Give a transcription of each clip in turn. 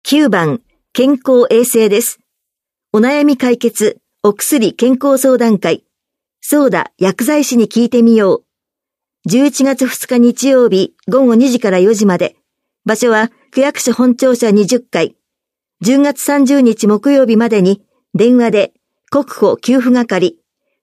9番、健康衛生です。お悩み解決、お薬健康相談会。そうだ、薬剤師に聞いてみよう。11月2日日曜日午後2時から4時まで。場所は区役所本庁舎20階。10月30日木曜日までに電話で国保給付係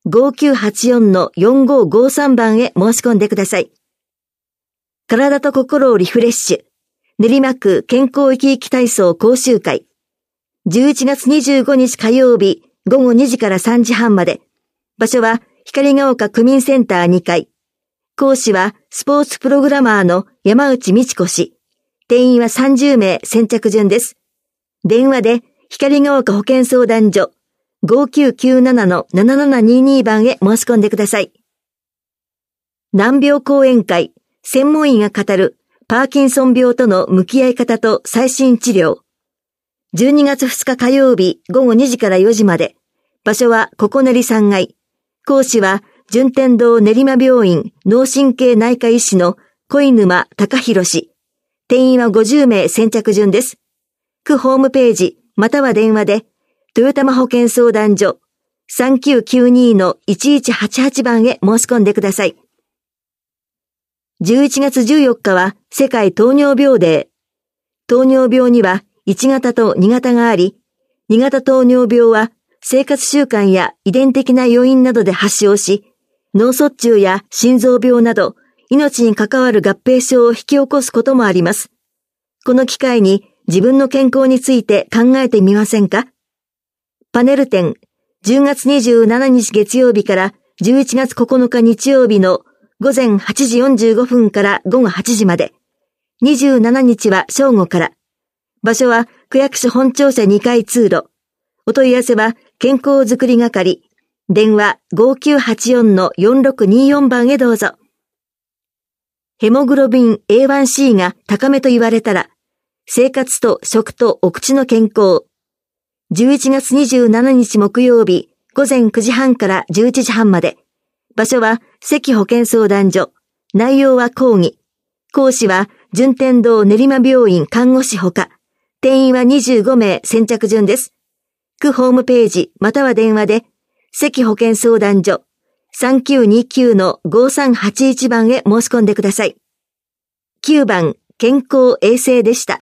5984-4553 番へ申し込んでください。体と心をリフレッシュ。練馬区健康生き生き体操講習会。11月25日火曜日午後2時から3時半まで。場所は光が丘区民センター2階。講師はスポーツプログラマーの山内美智子氏。定員は30名先着順です。電話で光が丘保健相談所 5997-7722 番へ申し込んでください。難病講演会、専門医が語るパーキンソン病との向き合い方と最新治療。12月2日火曜日午後2時から4時まで。場所はここ練3階。講師は順天堂練馬病院脳神経内科医師の小沼隆弘氏。定員は50名先着順です。区ホームページまたは電話でトヨタマ保健相談所 3992-1188 番へ申し込んでください。11月14日は世界糖尿病デー。糖尿病には1型と2型があり、2型糖尿病は生活習慣や遺伝的な要因などで発症し、脳卒中や心臓病など命に関わる合併症を引き起こすこともあります。この機会に自分の健康について考えてみませんか？パネル展、10月27日月曜日から11月9日日曜日の午前8時45分から午後8時まで。27日は正午から。場所は区役所本庁舎2階通路。お問い合わせは健康づくり係。電話 5984-4624 番へどうぞ。ヘモグロビン A1C が高めと言われたら、生活と食とお口の健康。11月27日木曜日午前9時半から11時半まで。場所は関保健相談所。内容は講義。講師は順天堂練馬病院看護師ほか。定員は25名先着順です。区ホームページまたは電話で関保健相談所 3929-5381 番へ申し込んでください。9番健康衛生でした。